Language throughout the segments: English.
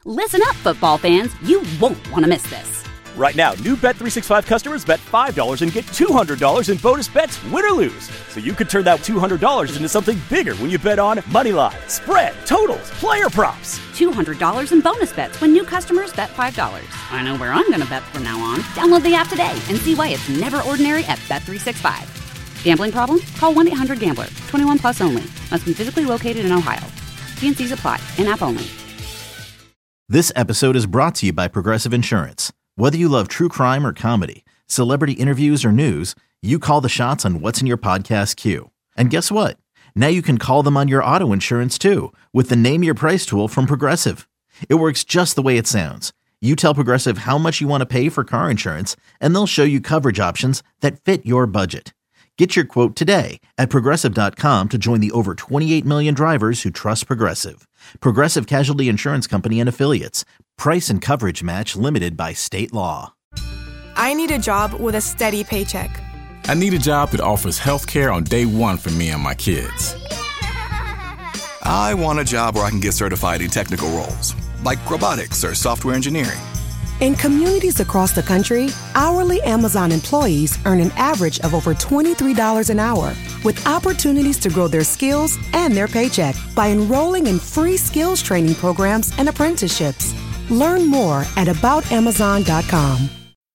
Listen up, football fans. You won't want to miss this. Right now, new Bet365 customers bet $5 and get $200 in bonus bets, win or lose. So you could turn that $200 into something bigger when you bet on moneyline, spread, totals, player props. $200 in bonus bets when new customers bet $5. I know where I'm going to bet from now on. Download the app today and see why it's never ordinary at Bet365. Gambling problem? Call 1-800-GAMBLER. 21 plus only. Must be physically located in Ohio. T&Cs apply. In-app only. This episode is brought to you by Progressive Insurance. Whether you love true crime or comedy, celebrity interviews or news, you call the shots on what's in your podcast queue. And guess what? Now you can call them on your auto insurance too with the Name Your Price tool from Progressive. It works just the way it sounds. You tell Progressive how much you want to pay for car insurance, and they'll show you coverage options that fit your budget. Get your quote today at Progressive.com to join the over 28 million drivers who trust Progressive. Progressive Casualty Insurance Company and Affiliates. Price and coverage match limited by state law. I need a job with a steady paycheck. I need a job that offers health care on day one for me and my kids. I want a job where I can get certified in technical roles, like robotics or software engineering. In communities across the country, hourly Amazon employees earn an average of over $23 an hour, with opportunities to grow their skills and their paycheck by enrolling in free skills training programs and apprenticeships. Learn more at aboutamazon.com.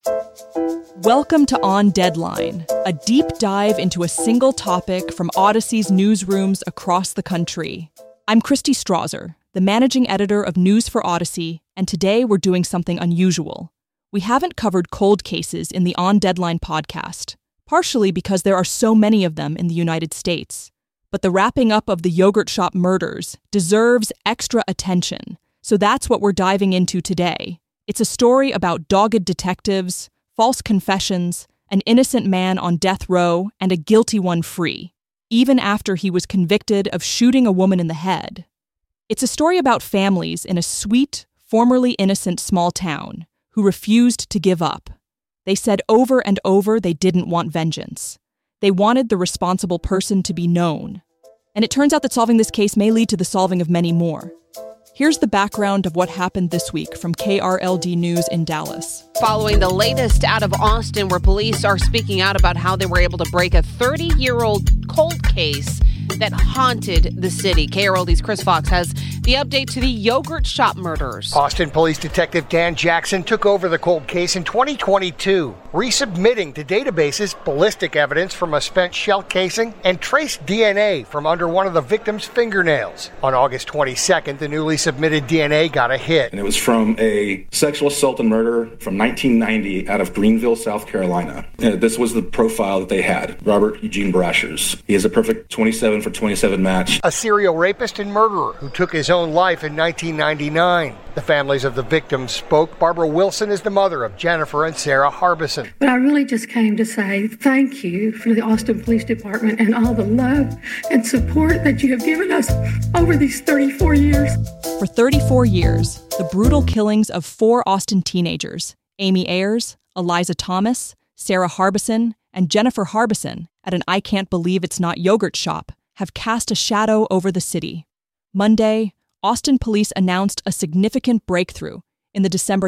Welcome to On Deadline, a deep dive into a single topic from Odyssey's newsrooms across the country. I'm Christy Strasser, the managing editor of News for Odyssey, and today we're doing something unusual. We haven't covered cold cases in the On Deadline podcast, partially because there are so many of them in the United States. But the wrapping up of the yogurt shop murders deserves extra attention, so that's what we're diving into today. It's a story about dogged detectives, false confessions, an innocent man on death row, and a guilty one free, even after he was convicted of shooting a woman in the head. It's a story about families in a sweet, formerly innocent small town who refused to give up. They said over and over they didn't want vengeance. They wanted the responsible person to be known. And it turns out that solving this case may lead to the solving of many more. Here's the background of what happened this week from KRLD News in Dallas. Following the latest out of Austin, where police are speaking out about how they were able to break a 30-year-old cold case that haunted the city. KRLD's Chris Fox has the update to the yogurt shop murders. Austin Police Detective Dan Jackson took over the cold case in 2022, resubmitting to databases ballistic evidence from a spent shell casing and traced DNA from under one of the victim's fingernails. On August 22nd, the newly submitted DNA got a hit. And it was from a sexual assault and murder from 1990 out of Greenville, South Carolina. And this was the profile that they had. Robert Eugene Brashers. He is a perfect 27 for 27 match. A serial rapist and murderer who took his own life in 1999. The families of the victims spoke. Barbara Wilson is the mother of Jennifer and Sarah Harbison. But I really just came to say thank you for the Austin Police Department and all the love and support that you have given us over these 34 years. For 34 years, the brutal killings of 4 Austin teenagers, Amy Ayers, Eliza Thomas, Sarah Harbison, and Jennifer Harbison at an I Can't Believe It's Not yogurt shop, have cast a shadow over the city. Monday, Austin police announced a significant breakthrough in the December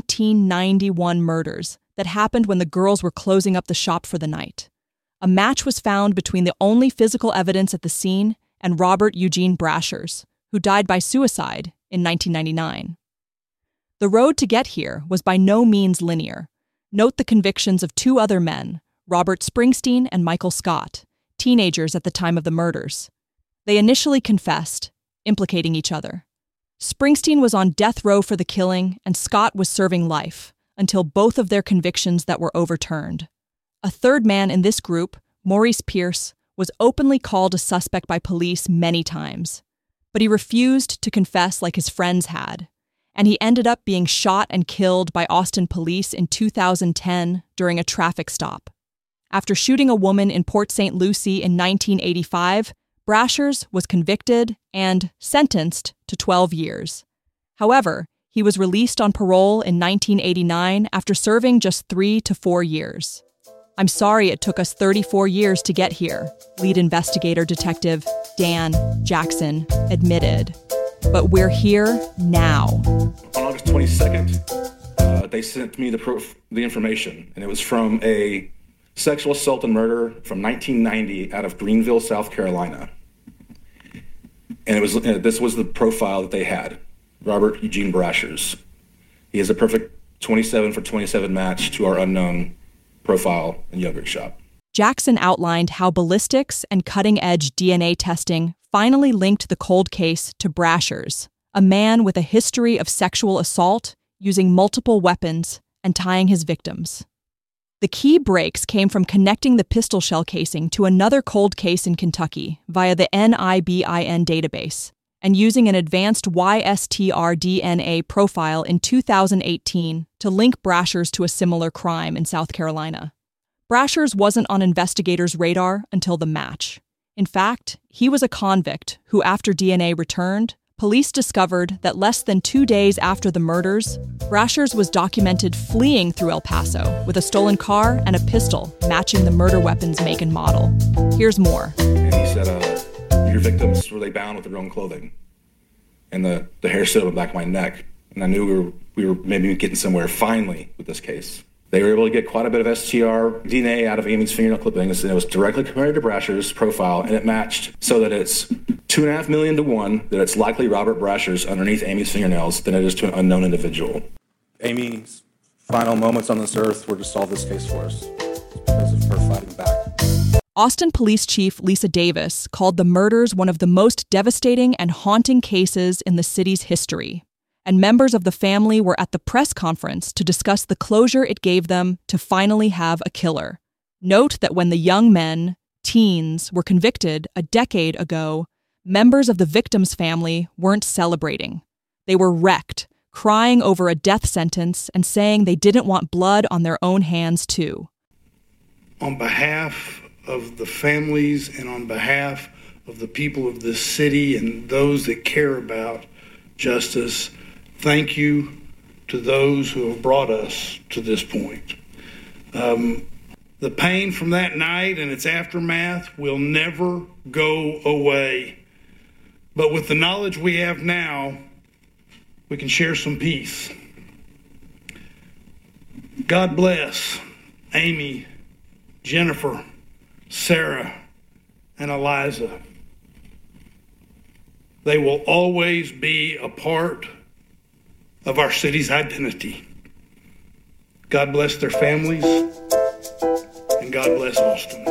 1991 murders that happened when the girls were closing up the shop for the night. A match was found between the only physical evidence at the scene and Robert Eugene Brashers, who died by suicide in 1999. The road to get here was by no means linear. Note the convictions of 2 other men, Robert Springsteen and Michael Scott, teenagers at the time of the murders. They initially confessed, implicating each other. Springsteen was on death row for the killing, and Scott was serving life, until both of their convictions that were overturned. A third man in this group, Maurice Pierce, was openly called a suspect by police many times, but he refused to confess like his friends had, and he ended up being shot and killed by Austin police in 2010 during a traffic stop. After shooting a woman in Port St. Lucie in 1985, Brashers was convicted and sentenced to 12 years. However, he was released on parole in 1989 after serving just 3 to 4 years. I'm sorry it took us 34 years to get here, lead investigator detective Dan Jackson admitted. But we're here now. they sent me the information, and it was from a sexual assault and murder from 1990 out of Greenville, South Carolina. And this was the profile that they had. Robert Eugene Brashers. He is a perfect 27 for 27 match to our unknown profile in Yogurt Shop. Jackson outlined how ballistics and cutting-edge DNA testing finally linked the cold case to Brashers, a man with a history of sexual assault, using multiple weapons, and tying his victims. The key breaks came from connecting the pistol shell casing to another cold case in Kentucky via the NIBIN database, and using an advanced YSTR DNA profile in 2018 to link Brashers to a similar crime in South Carolina. Brashers wasn't on investigators' radar until the match. In fact, he was a convict who, after DNA returned, police discovered that less than 2 days after the murders, Brashers was documented fleeing through El Paso with a stolen car and a pistol matching the murder weapon's make and model. Here's more. And he said, your victims, were they bound with their own clothing? And the hair stood on the back of my neck. And I knew we were maybe getting somewhere finally with this case. They were able to get quite a bit of STR DNA out of Amy's fingernail clippings, and it was directly compared to Brashers' profile, and it matched so that it's 2.5 million to 1 that it's likely Robert Brashers underneath Amy's fingernails than it is to an unknown individual. Amy's final moments on this earth were to solve this case for us because of her fighting back. Austin Police Chief Lisa Davis called the murders one of the most devastating and haunting cases in the city's history. And members of the family were at the press conference to discuss the closure it gave them to finally have a killer. Note that when the young men, teens, were convicted a decade ago, members of the victim's family weren't celebrating. They were wrecked, crying over a death sentence and saying they didn't want blood on their own hands too. On behalf of the families and on behalf of the people of this city and those that care about justice, thank you to those who have brought us to this point. The pain from that night and its aftermath will never go away. But with the knowledge we have now, we can share some peace. God bless Amy, Jennifer, Sarah, and Eliza. They will always be a part of our city's identity. God bless their families, and God bless Austin.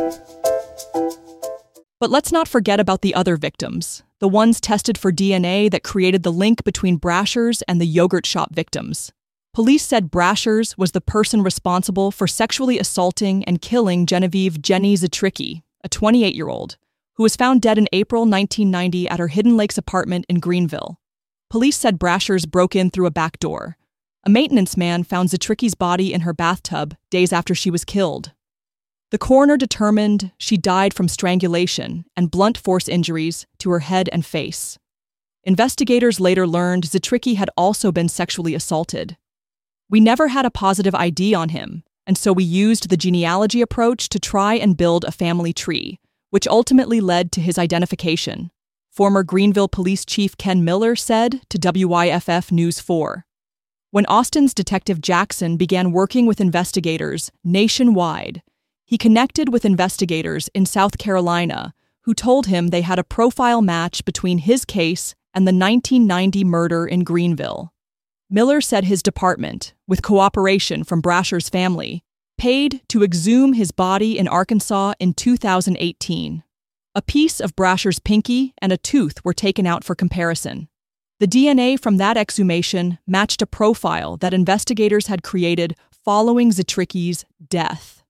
But let's not forget about the other victims, the ones tested for DNA that created the link between Brashers and the yogurt shop victims. Police said Brashers was the person responsible for sexually assaulting and killing Genevieve "Jenny" Zetricki, a 28-year-old, who was found dead in April 1990 at her Hidden Lakes apartment in Greenville. Police said Brashers broke in through a back door. A maintenance man found Zetricki's body in her bathtub days after she was killed. The coroner determined she died from strangulation and blunt force injuries to her head and face. Investigators later learned Zetricki had also been sexually assaulted. We never had a positive ID on him, and so we used the genealogy approach to try and build a family tree, which ultimately led to his identification. Former Greenville Police Chief Ken Miller said to WYFF News 4. When Austin's Detective Jackson began working with investigators nationwide, he connected with investigators in South Carolina who told him they had a profile match between his case and the 1990 murder in Greenville. Miller said his department, with cooperation from Brashers' family, paid to exhume his body in Arkansas in 2018. A piece of Brashers' pinky and a tooth were taken out for comparison. The DNA from that exhumation matched a profile that investigators had created following Zetricki's death.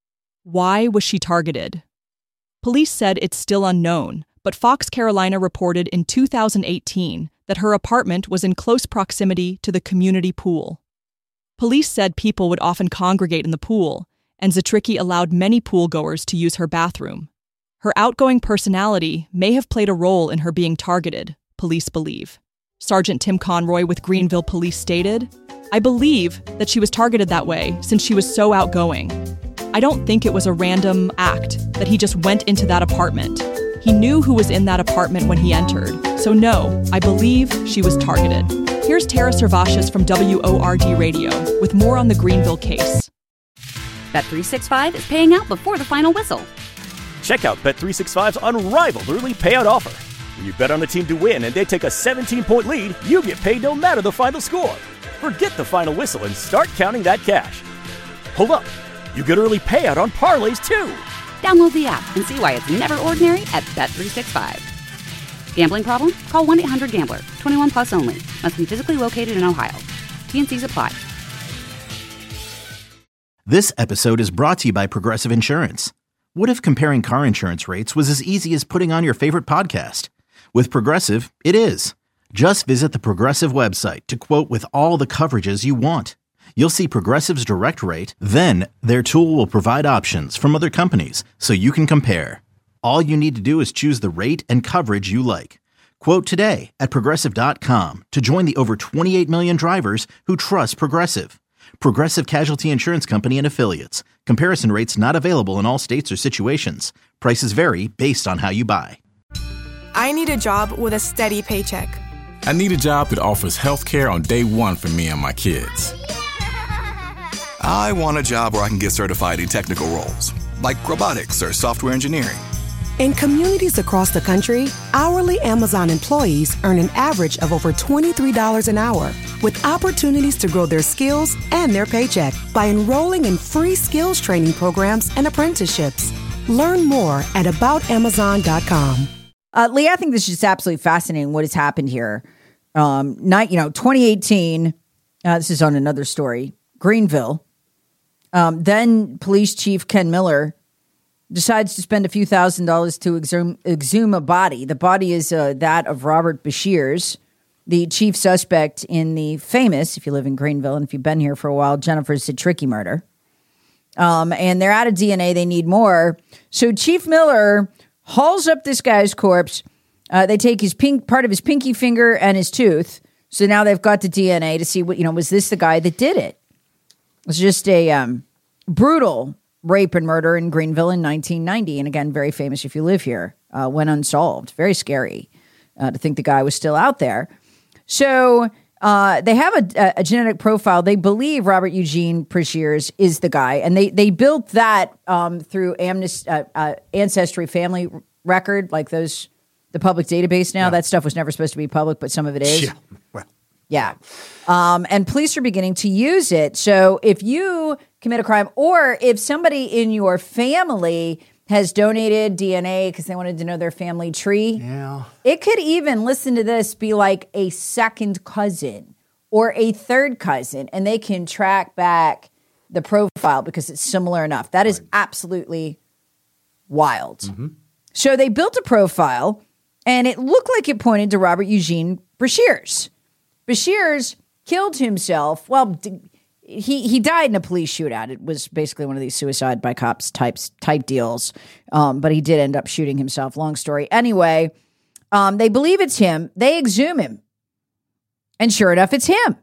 Why was she targeted? Police said it's still unknown, but Fox Carolina reported in 2018 that her apartment was in close proximity to the community pool. Police said people would often congregate in the pool, and Zetricki allowed many pool-goers to use her bathroom. Her outgoing personality may have played a role in her being targeted, police believe. Sergeant Tim Conroy with Greenville Police stated, "I believe that she was targeted that way since she was so outgoing. I don't think it was a random act that he just went into that apartment. He knew who was in that apartment when he entered, so no, I believe she was targeted." Here's Tara Servatius from WORD Radio with more on the Greenville case. Bet365 is paying out before the final whistle. Check out Bet365's unrivaled early payout offer. When you bet on a team to win and they take a 17-point lead, you get paid no matter the final score. Forget the final whistle and start counting that cash. Hold up. You get early payout on parlays, too. Download the app and see why it's never ordinary at Bet365. Gambling problem? Call 1-800-GAMBLER. 21 plus only. Must be physically located in Ohio. T&Cs apply. This episode is brought to you by Progressive Insurance. What if comparing car insurance rates was as easy as putting on your favorite podcast? With Progressive, it is. Just visit the Progressive website to quote with all the coverages you want. You'll see Progressive's direct rate, then their tool will provide options from other companies so you can compare. All you need to do is choose the rate and coverage you like. Quote today at Progressive.com to join the over 28 million drivers who trust Progressive. Progressive Casualty Insurance Company and Affiliates. Comparison rates not available in all states or situations. Prices vary based on how you buy. I need a job with a steady paycheck. I need a job that offers health care on day one for me and my kids. I want a job where I can get certified in technical roles, like robotics or software engineering. In communities across the country, hourly Amazon employees earn an average of over $23 an hour, with opportunities to grow their skills and their paycheck by enrolling in free skills training programs and apprenticeships. Learn more at aboutamazon.com. Lee, I think this is just absolutely fascinating what has happened here. 2018, this is on another story, Greenville. Then Police Chief Ken Miller decides to spend a few $1,000s to exhume a body. The body is that of Robert Beshears, the chief suspect in the famous, if you live in Greenville and if you've been here for a while, Jennifer Citricki murder. And they're out of DNA. They need more. So Chief Miller hauls up this guy's corpse. They take his part of his pinky finger and his tooth. So now they've got the DNA to see what, was this the guy that did it? It's just a brutal rape and murder in Greenville in 1990. And again, very famous if you live here, went unsolved. Very scary to think the guy was still out there. So they have a genetic profile. They believe Robert Eugene Beshears is the guy. And they built that through Ancestry Family Record, like the public database now. Yeah. That stuff was never supposed to be public, but some of it is. Yeah. Well. Yeah. And police are beginning to use it. So if you commit a crime or if somebody in your family has donated DNA because they wanted to know their family tree, it could even, listen to this, be like a second cousin or a third cousin, and they can track back the profile because it's similar enough. That is absolutely wild. Mm-hmm. So they built a profile, and it looked like it pointed to Robert Eugene Beshears. Beshears killed himself. Well, he died in a police shootout. It was basically one of these suicide by cops type deals. But he did end up shooting himself. Long story. Anyway, they believe it's him. They exhume him. And sure enough, it's him.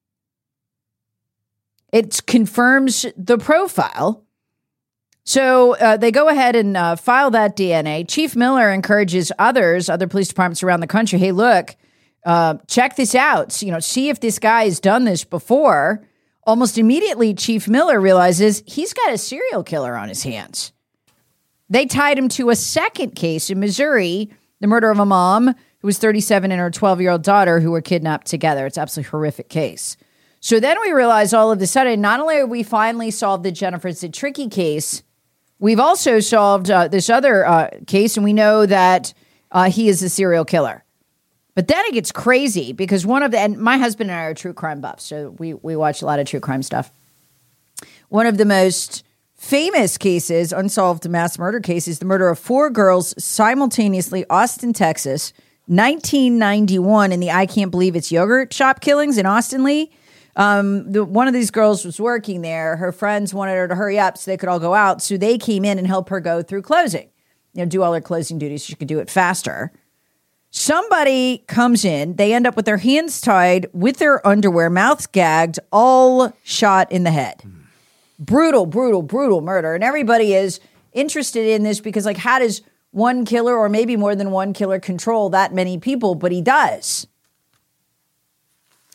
It confirms the profile. So they go ahead and file that DNA. Chief Miller encourages other police departments around the country, hey, look, check this out. So, see if this guy has done this before. Almost immediately, Chief Miller realizes he's got a serial killer on his hands. They tied him to a second case in Missouri, the murder of a mom who was 37 and her 12-year-old daughter who were kidnapped together. It's an absolutely horrific case. So then we realize all of a sudden, not only have we finally solved the Jennifer Citricki case, we've also solved this other case, and we know that he is a serial killer. But then it gets crazy because and my husband and I are true crime buffs, so we watch a lot of true crime stuff. One of the most famous cases, unsolved mass murder cases, the murder of 4 girls simultaneously, Austin, Texas, 1991, in the I Can't Believe It's Yogurt shop killings in Austin, Lee. One of these girls was working there. Her friends wanted her to hurry up so they could all go out. So they came in and helped her go through closing, do all her closing duties so she could do it faster. Somebody comes in, they end up with their hands tied, with their underwear, mouths gagged, all shot in the head. Brutal, brutal, brutal murder. And everybody is interested in this because, how does one killer or maybe more than one killer control that many people? But he does.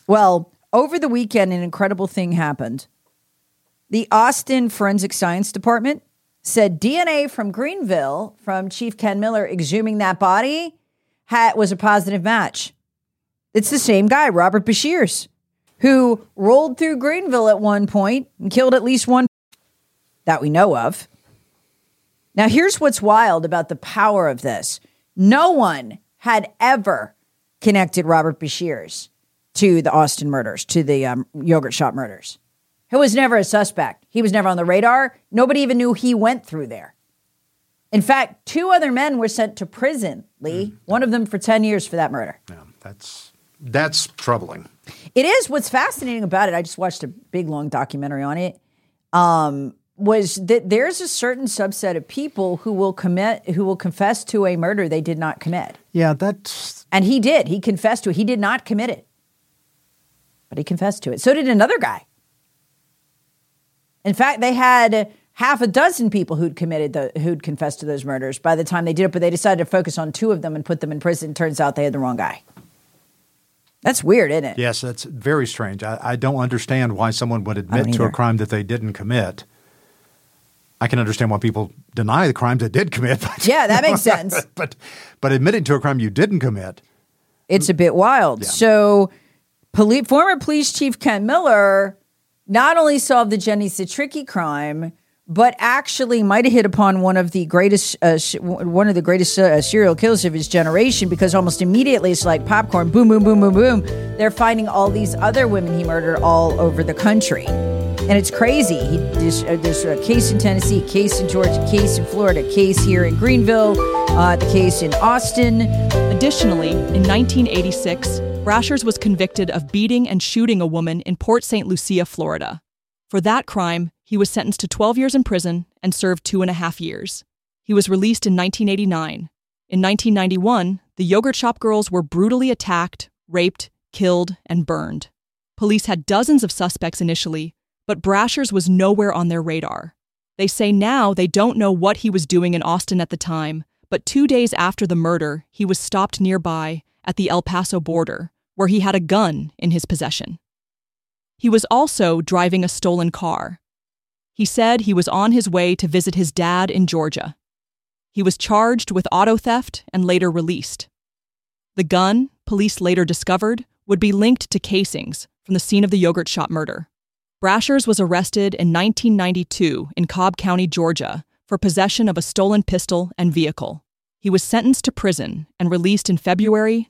Well, over the weekend, an incredible thing happened. The Austin Forensic Science Department said DNA from Greenville, from Chief Ken Miller exhuming that body, was a positive match. It's the same guy, Robert Bashirs, who rolled through Greenville at one point and killed at least one that we know of. Now, here's what's wild about the power of this. No one had ever connected Robert Bashirs to the Austin murders, to the yogurt shop murders. He was never a suspect. He was never on the radar. Nobody even knew he went through there. In fact, 2 other men were sent to prison, Lee, one of them for 10 years for that murder. Yeah, that's troubling. It is. What's fascinating about it, I just watched a big, long documentary on it, was that there's a certain subset of people who will confess to a murder they did not commit. Yeah, and he did. He confessed to it. He did not commit it, but he confessed to it. So did another guy. In fact, they had half a dozen people who'd confessed to those murders by the time they did it, but they decided to focus on 2 of them and put them in prison. Turns out they had the wrong guy. That's weird, isn't it? Yes, that's very strange. I don't understand why someone would admit to a crime that they didn't commit. I can understand why people deny the crimes they did commit. But, yeah, that makes sense. But admitting to a crime you didn't commit. It's a bit wild. Yeah. So former police chief Ken Miller not only solved the Jenny Citricki crime, but actually might have hit upon one of the greatest serial killers of his generation, because almost immediately it's like popcorn, boom, boom, boom, boom, boom. They're finding all these other women he murdered all over the country. And it's crazy. There's a case in Tennessee, a case in Georgia, a case in Florida, a case here in Greenville, the case in Austin. Additionally, in 1986, Brashers was convicted of beating and shooting a woman in Port St. Lucia, Florida. For that crime, he was sentenced to 12 years in prison and served 2.5 years. He was released in 1989. In 1991, the yogurt shop girls were brutally attacked, raped, killed, and burned. Police had dozens of suspects initially, but Brashers was nowhere on their radar. They say now they don't know what he was doing in Austin at the time, but 2 days after the murder, he was stopped nearby at the El Paso border, where he had a gun in his possession. He was also driving a stolen car. He said he was on his way to visit his dad in Georgia. He was charged with auto theft and later released. The gun, police later discovered, would be linked to casings from the scene of the yogurt shop murder. Brashers was arrested in 1992 in Cobb County, Georgia, for possession of a stolen pistol and vehicle. He was sentenced to prison and released in February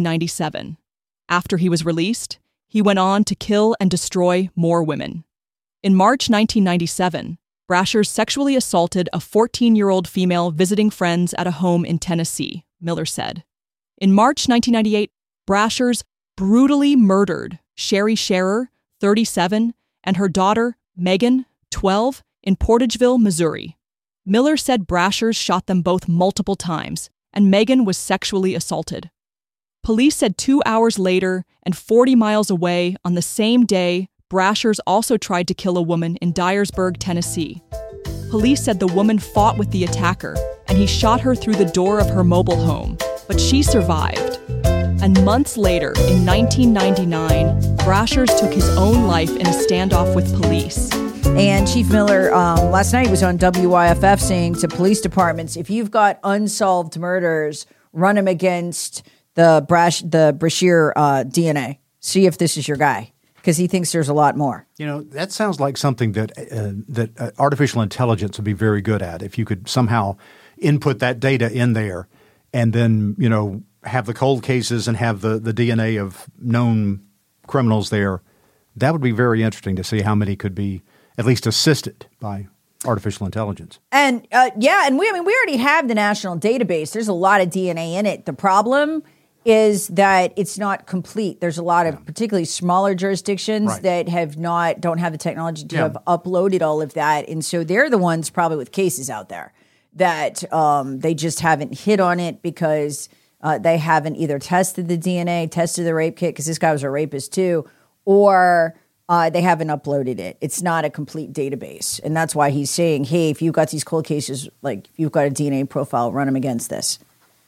1997. After he was released, he went on to kill and destroy more women. In March 1997, Brashers sexually assaulted a 14-year-old female visiting friends at a home in Tennessee, Miller said. In March 1998, Brashers brutally murdered Sherry Scherer, 37, and her daughter, Megan, 12, in Portageville, Missouri. Miller said Brashers shot them both multiple times, and Megan was sexually assaulted. Police said 2 hours later and 40 miles away on the same day, Brashers also tried to kill a woman in Dyersburg, Tennessee. Police said the woman fought with the attacker, and he shot her through the door of her mobile home, but she survived. And months later, in 1999, Brashers took his own life in a standoff with police. And Chief Miller, last night was on WYFF saying to police departments, if you've got unsolved murders, run them against the Brashear DNA. See if this is your guy, because he thinks there's a lot more. You know, that sounds like something that artificial intelligence would be very good at. If you could somehow input that data in there and then, you know, have the cold cases and have the DNA of known criminals there, that would be very interesting to see how many could be at least assisted by artificial intelligence. And we already have the national database. There's a lot of DNA in it. The problem is that it's not complete. There's a lot of particularly smaller jurisdictions that don't have the technology to have uploaded all of that. And so they're the ones probably with cases out there that they just haven't hit on it because they haven't either tested the DNA, tested the rape kit, because this guy was a rapist too, or they haven't uploaded it. It's not a complete database. And that's why he's saying, hey, if you've got these cold cases, like if you've got a DNA profile, run them against this.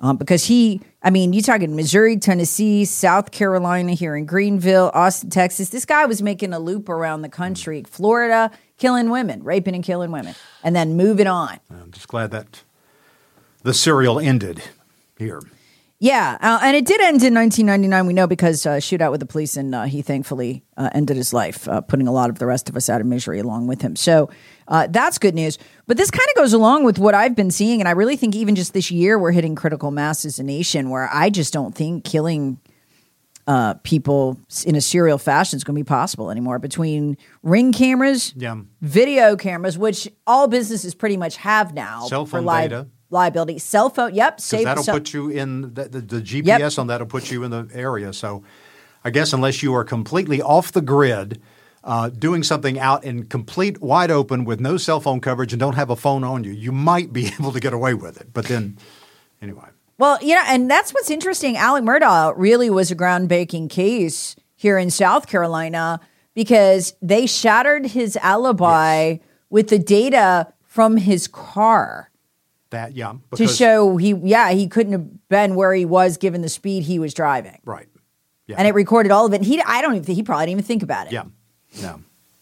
Because you talking Missouri, Tennessee, South Carolina, here in Greenville, Austin, Texas. This guy was making a loop around the country, Florida, killing women, raping and killing women, and then moving on. I'm just glad that the serial ended here. Yeah, and it did end in 1999, we know, because shootout with the police, and he thankfully ended his life, putting a lot of the rest of us out of misery along with him. So that's good news. But this kind of goes along with what I've been seeing, and I really think even just this year we're hitting critical mass as a nation where I just don't think killing people in a serial fashion is going to be possible anymore. Between Ring cameras, video cameras, which all businesses pretty much have now. Cell phone data. Liability, cell phone, That'll put you in the GPS on that'll put you in the area. So I guess unless you are completely off the grid, doing something out in complete wide open with no cell phone coverage and don't have a phone on you, you might be able to get away with it. But then, anyway. Well, and that's what's interesting. Alec Murdaugh really was a groundbreaking case here in South Carolina because they shattered his alibi with the data from his car. To show he couldn't have been where he was given the speed he was driving. Right. Yeah. And it recorded all of it. He probably didn't even think about it. Yeah. No.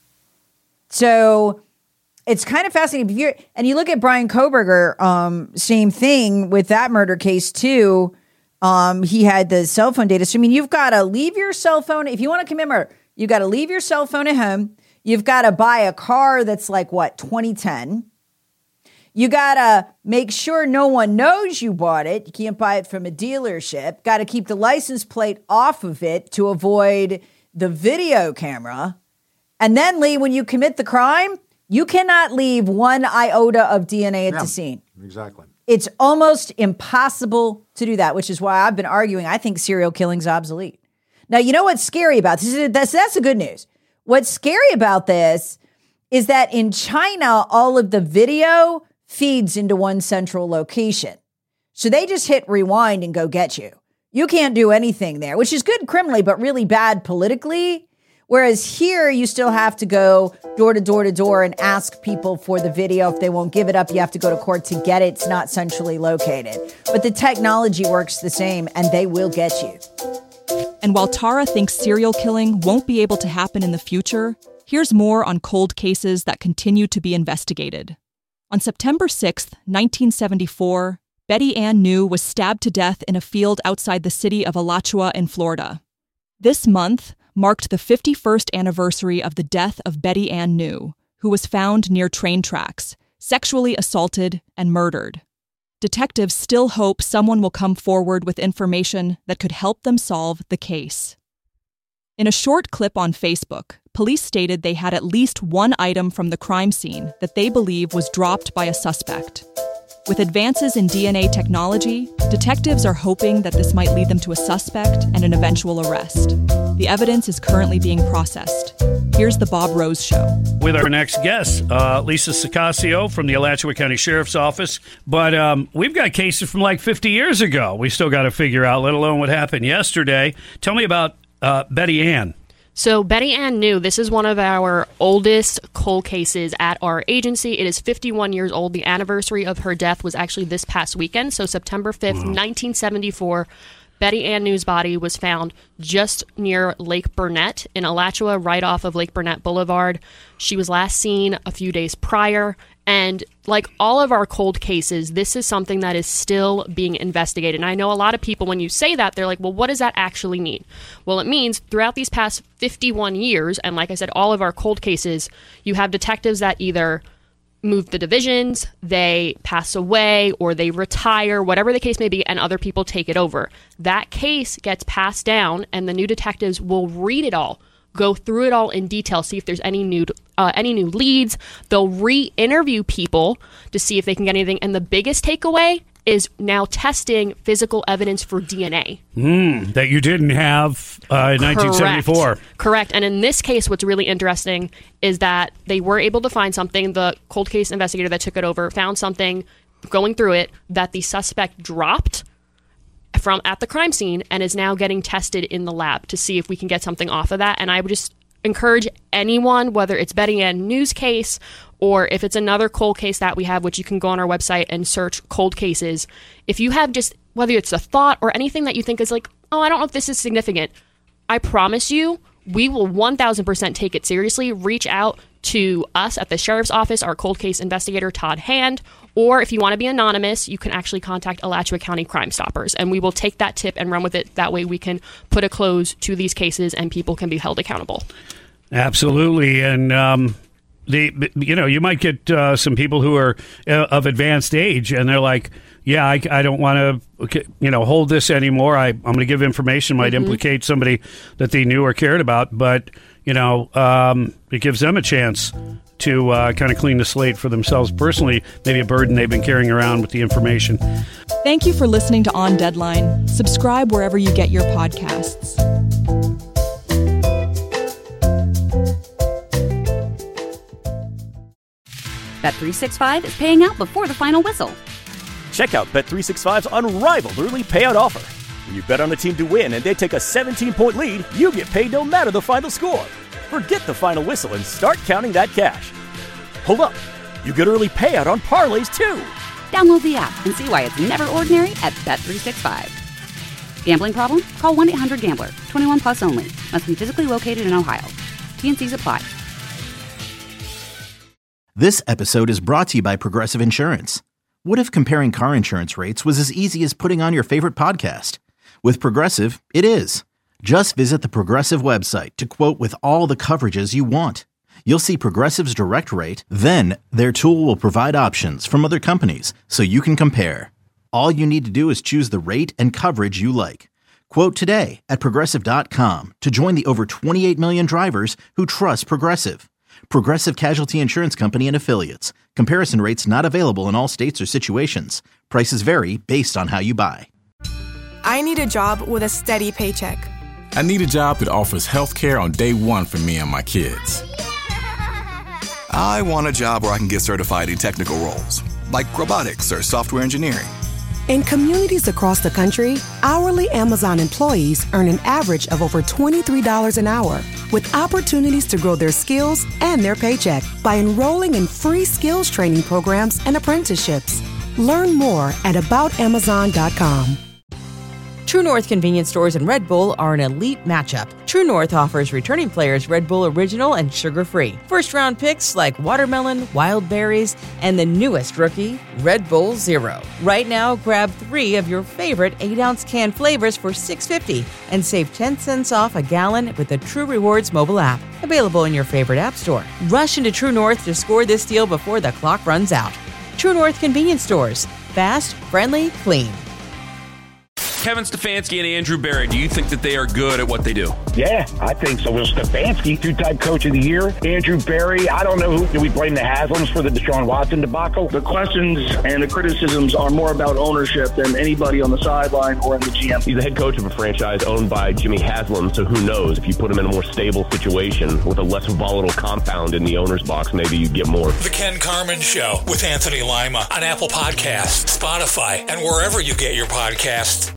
So it's kind of fascinating. And you look at Brian Kohberger, same thing with that murder case too. He had the cell phone data. So you've got to leave your cell phone if you want to commit murder. You've got to leave your cell phone at home. You've got to buy a car that's like 2010. You got to make sure no one knows you bought it. You can't buy it from a dealership. Got to keep the license plate off of it to avoid the video camera. And then, Lee, when you commit the crime, you cannot leave one iota of DNA at the scene. Exactly. It's almost impossible to do that, which is why I've been arguing I think serial killing's obsolete. Now, you know what's scary about this? That's the good news. What's scary about this is that in China, all of the video feeds into one central location. So they just hit rewind and go get you. You can't do anything there, which is good criminally, but really bad politically. Whereas here, you still have to go door to door to door and ask people for the video. If they won't give it up, you have to go to court to get it. It's not centrally located. But the technology works the same, and they will get you. And while Tara thinks serial killing won't be able to happen in the future, here's more on cold cases that continue to be investigated. On September 6th, 1974, Betty Ann New was stabbed to death in a field outside the city of Alachua in Florida. This month marked the 51st anniversary of the death of Betty Ann New, who was found near train tracks, sexually assaulted and murdered. Detectives still hope someone will come forward with information that could help them solve the case. In a short clip on Facebook, police stated they had at least one item from the crime scene that they believe was dropped by a suspect. With advances in DNA technology, detectives are hoping that this might lead them to a suspect and an eventual arrest. The evidence is currently being processed. Here's the Bob Rose Show. With our next guest, Lisa Sicasio from the Alachua County Sheriff's Office. But we've got cases from like 50 years ago we still got to figure out, let alone what happened yesterday. Tell me about Betty Ann. So Betty Ann New, this is one of our oldest cold cases at our agency. It is 51 years old. The anniversary of her death was actually this past weekend. So September 5th, 1974, Betty Ann New's body was found just near Lake Burnett in Alachua, right off of Lake Burnett Boulevard. She was last seen a few days prior. And like all of our cold cases, this is something that is still being investigated. And I know a lot of people, when you say that, they're like, well, what does that actually mean? Well, it means throughout these past 51 years, and like I said, all of our cold cases, you have detectives that either move the divisions, they pass away, or they retire, whatever the case may be, and other people take it over. That case gets passed down, and the new detectives will read it all, go through it all in detail, see if there's any new leads. They'll re-interview people to see if they can get anything. And the biggest takeaway is now testing physical evidence for DNA. That you didn't have in 1974. Correct. And in this case, what's really interesting is that they were able to find something. The cold case investigator that took it over found something going through it that the suspect dropped from at the crime scene and is now getting tested in the lab to see if we can get something off of that. And I would just encourage anyone, whether it's Betty Ann New's case or if it's another cold case that we have, which you can go on our website and search cold cases. If you have just whether it's a thought or anything that you think is like, oh, I don't know if this is significant, I promise you, we will 1,000% take it seriously. Reach out to us at the sheriff's office, our cold case investigator, Todd Hand, or if you want to be anonymous, you can actually contact Alachua County Crime Stoppers, and we will take that tip and run with it. That way we can put a close to these cases and people can be held accountable. Absolutely. And you might get some people who are of advanced age, and they're like, yeah, I don't want to, hold this anymore. I'm going to give information might implicate somebody that they knew or cared about, but, it gives them a chance to kind of clean the slate for themselves personally, maybe a burden they've been carrying around with the information. Thank you for listening to On Deadline. Subscribe wherever you get your podcasts. Bet365 is paying out before the final whistle. Check out Bet365's unrivaled early payout offer. When you bet on a team to win and they take a 17-point lead, you get paid no matter the final score. Forget the final whistle and start counting that cash. Hold up. You get early payout on parlays, too. Download the app and see why it's never ordinary at Bet365. Gambling problem? Call 1-800-GAMBLER. 21 plus only. Must be physically located in Ohio. T&Cs apply. This episode is brought to you by Progressive Insurance. What if comparing car insurance rates was as easy as putting on your favorite podcast? With Progressive, it is. Just visit the Progressive website to quote with all the coverages you want. You'll see Progressive's direct rate, then their tool will provide options from other companies so you can compare. All you need to do is choose the rate and coverage you like. Quote today at Progressive.com to join the over 28 million drivers who trust Progressive. Progressive Casualty Insurance Company and Affiliates. Comparison rates not available in all states or situations. Prices vary based on how you buy. I need a job with a steady paycheck. I need a job that offers health care on day one for me and my kids. I want a job where I can get certified in technical roles, like robotics or software engineering. In communities across the country, hourly Amazon employees earn an average of over $23 an hour, with opportunities to grow their skills and their paycheck by enrolling in free skills training programs and apprenticeships. Learn more at aboutamazon.com. True North convenience stores and Red Bull are an elite matchup. True North offers returning players Red Bull Original and sugar-free. First-round picks like watermelon, wild berries, and the newest rookie, Red Bull Zero. Right now, grab 3 of your favorite 8-ounce can flavors for $6.50 and save 10 cents off a gallon with the True Rewards mobile app. Available in your favorite app store. Rush into True North to score this deal before the clock runs out. True North convenience stores. Fast, friendly, clean. Kevin Stefanski and Andrew Berry, do you think that they are good at what they do? Yeah, I think so. Well, Stefanski, 2-time coach of the year. Andrew Berry, I don't know who. Do we blame the Haslams for the Deshaun Watson debacle? The questions and the criticisms are more about ownership than anybody on the sideline or in the GM. He's the head coach of a franchise owned by Jimmy Haslam, so who knows? If you put him in a more stable situation with a less volatile compound in the owner's box, maybe you get more. The Ken Carman Show with Anthony Lima on Apple Podcasts, Spotify, and wherever you get your podcasts.